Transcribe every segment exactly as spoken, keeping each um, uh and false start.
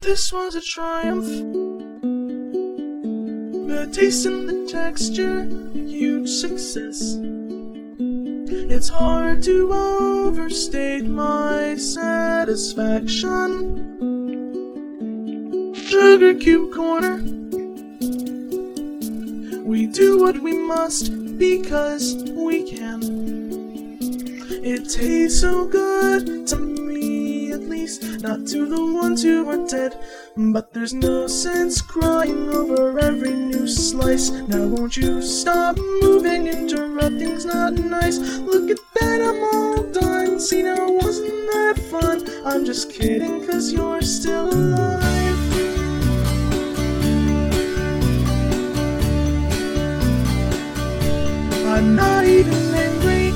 This was a triumph. The taste and the texture, huge success. It's hard to overstate my satisfaction. Sugar Cube Corner. We do what we must because we can. It tastes so good to me, at least, not to the ones who are dead. But there's no sense crying over every new slice. Now won't you stop moving, interrupting's not nice. Look at that, I'm all done. See, now wasn't that fun? I'm just kidding, cause you're still alive. I'm not even angry,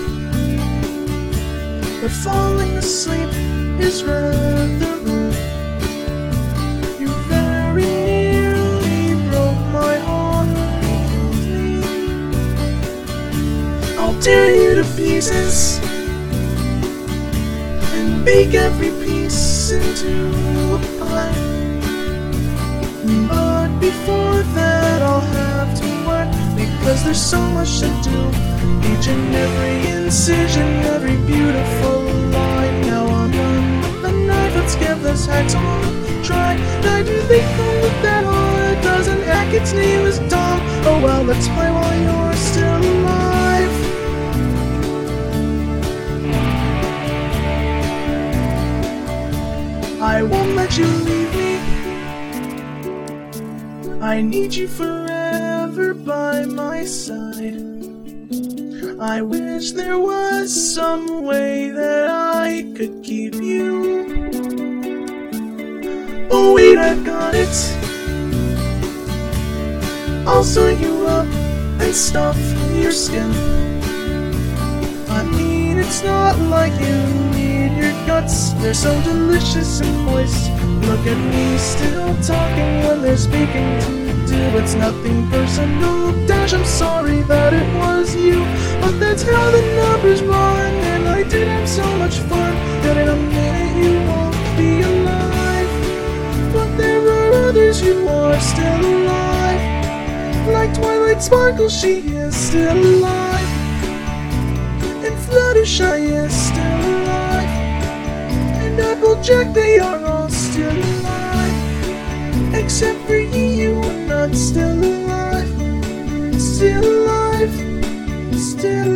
but falling asleep is rather rude. You very nearly broke my heart. I'll tear you to pieces and bake every piece into a pie. But before that I'll have to work, because there's so much to do. Each and every incision, every beautiful line. Now I'm done with the knife, let's give this hacksaw a try. Now do they come with that hard? Doesn't hack, its name is Tom. Oh well, let's play while you're still alive. I won't let you leave me. I need you forever by my side. I wish there was some way that I could keep you. Oh wait, I've got it. I'll sew you up and stuff your skin. I mean, it's not like you need your guts. They're so delicious and moist. Look at me still talking when they're speaking to do. It's nothing personal, Dash, I'm sorry that it was you. But that's how the numbers run, and I did have so much fun that in a minute you won't be alive. But there are others who are still alive. Like Twilight Sparkle, she is still alive. And Fluttershy is still alive. And Applejack, they are all still alive. Except for you, you are not still alive. Still alive. Still alive.